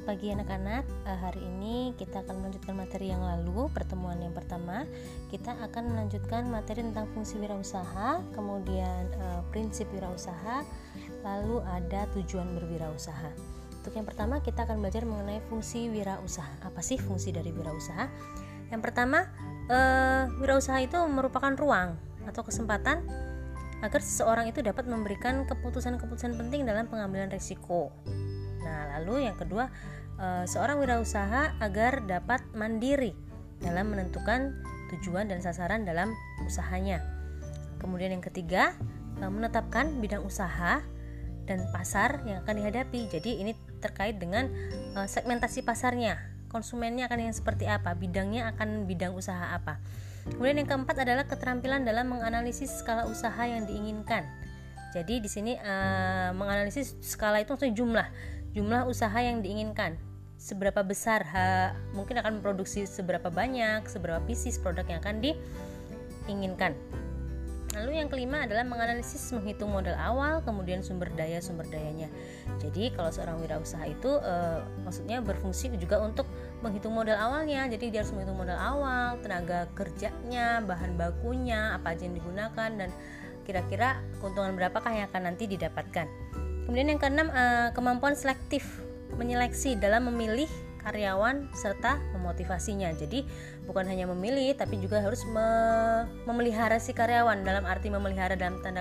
pagi anak-anak. Hari ini kita akan melanjutkan materi yang lalu. Pertemuan yang pertama kita akan melanjutkan materi tentang fungsi wirausaha, kemudian prinsip wirausaha, lalu ada tujuan berwirausaha. Untuk yang pertama kita akan belajar mengenai fungsi wirausaha. Apa sih fungsi dari wirausaha? Yang pertama, wirausaha itu merupakan ruang atau kesempatan agar seseorang itu dapat memberikan keputusan-keputusan penting dalam pengambilan risiko. Nah, lalu yang kedua, seorang wirausaha agar dapat mandiri dalam menentukan tujuan dan sasaran dalam usahanya. Kemudian yang ketiga, menetapkan bidang usaha dan pasar yang akan dihadapi. Jadi ini terkait dengan segmentasi pasarnya, konsumennya akan yang seperti apa, bidangnya akan bidang usaha apa. Kemudian yang keempat adalah keterampilan dalam menganalisis skala usaha yang diinginkan. Jadi di sini menganalisis skala itu maksudnya jumlah usaha yang diinginkan, seberapa besar mungkin akan memproduksi seberapa banyak, seberapa pieces produk yang akan diinginkan. Lalu yang kelima adalah menganalisis, menghitung modal awal, kemudian sumber dayanya. Jadi kalau seorang wirausaha itu maksudnya berfungsi juga untuk menghitung modal awalnya. Jadi dia harus menghitung modal awal, tenaga kerjanya, bahan bakunya, apa aja yang digunakan, dan kira-kira keuntungan berapakah yang akan nanti didapatkan. Kemudian yang keenam, kemampuan selektif, menyeleksi dalam memilih karyawan serta memotivasinya. Jadi bukan hanya memilih, tapi juga harus memelihara si karyawan. Dalam arti memelihara dalam tanda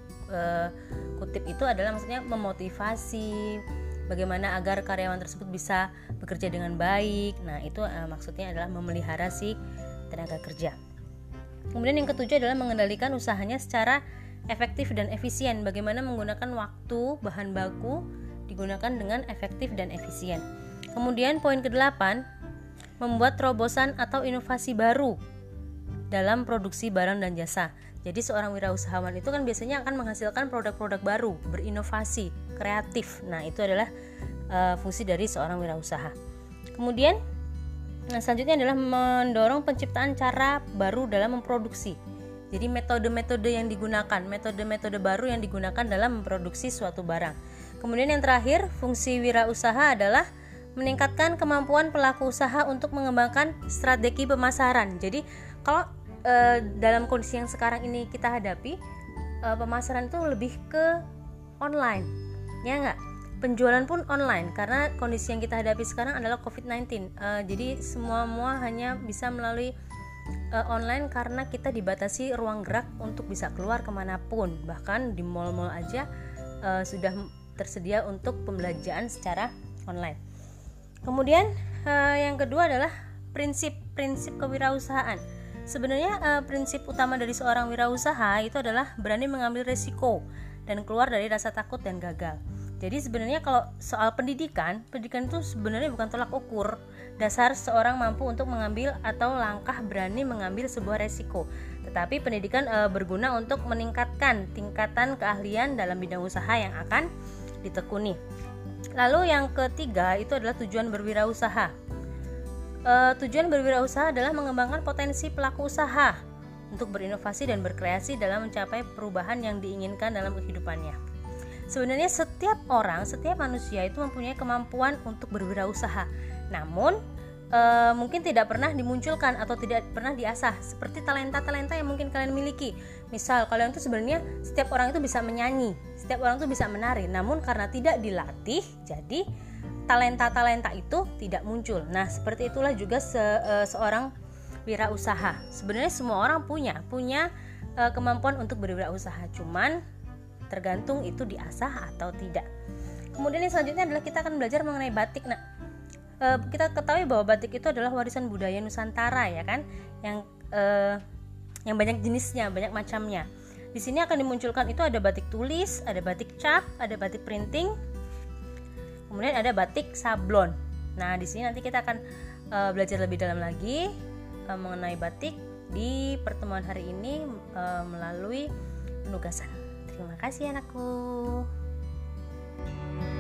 kutip itu adalah maksudnya memotivasi, bagaimana agar karyawan tersebut bisa bekerja dengan baik. Nah itu maksudnya adalah memelihara si tenaga kerja. Kemudian yang ketujuh adalah mengendalikan usahanya secara efektif dan efisien. Bagaimana menggunakan waktu, bahan baku digunakan dengan efektif dan efisien. Kemudian poin ke-8, membuat terobosan atau inovasi baru dalam produksi barang dan jasa. Jadi seorang wirausahawan itu kan biasanya akan menghasilkan produk-produk baru, berinovasi, kreatif. Nah itu adalah fungsi dari seorang wirausaha. Kemudian selanjutnya adalah mendorong penciptaan cara baru dalam memproduksi. Jadi metode-metode yang digunakan, metode-metode baru yang digunakan dalam memproduksi suatu barang. Kemudian yang terakhir, fungsi wirausaha adalah meningkatkan kemampuan pelaku usaha untuk mengembangkan strategi pemasaran. Jadi kalau dalam kondisi yang sekarang ini kita hadapi, pemasaran itu lebih ke online, ya nggak? Penjualan pun online karena kondisi yang kita hadapi sekarang adalah COVID-19. Jadi semua hanya bisa melalui online karena kita dibatasi ruang gerak untuk bisa keluar kemanapun. Bahkan di mal-mal aja sudah tersedia untuk pembelanjaan secara online. Kemudian yang kedua adalah prinsip kewirausahaan. Sebenarnya prinsip utama dari seorang wirausaha itu adalah berani mengambil resiko dan keluar dari rasa takut dan gagal. Jadi sebenarnya kalau soal pendidikan itu sebenarnya bukan tolak ukur dasar seorang mampu untuk mengambil atau langkah berani mengambil sebuah resiko. Tetapi pendidikan berguna untuk meningkatkan tingkatan keahlian dalam bidang usaha yang akan ditekuni. Lalu yang ketiga itu adalah tujuan berwirausaha. Tujuan berwirausaha adalah mengembangkan potensi pelaku usaha untuk berinovasi dan berkreasi dalam mencapai perubahan yang diinginkan dalam kehidupannya. Sebenarnya setiap manusia itu mempunyai kemampuan untuk berwirausaha. Namun mungkin tidak pernah dimunculkan atau tidak pernah diasah, seperti talenta-talenta yang mungkin kalian miliki. Misal kalian tuh sebenarnya setiap orang itu bisa menyanyi, setiap orang itu bisa menari, namun karena tidak dilatih, jadi talenta-talenta itu tidak muncul. Nah seperti itulah juga seorang wirausaha. Sebenarnya semua orang punya kemampuan untuk berwirausaha, cuman tergantung itu diasah atau tidak. Kemudian yang selanjutnya adalah kita akan belajar mengenai batik. Nah, kita ketahui bahwa batik itu adalah warisan budaya Nusantara, ya kan? Yang banyak jenisnya, banyak macamnya. Di sini akan dimunculkan itu ada batik tulis, ada batik cap, ada batik printing, kemudian ada batik sablon. Nah, di sini nanti kita akan belajar lebih dalam lagi mengenai batik di pertemuan hari ini melalui penugasan. Terima kasih anakku.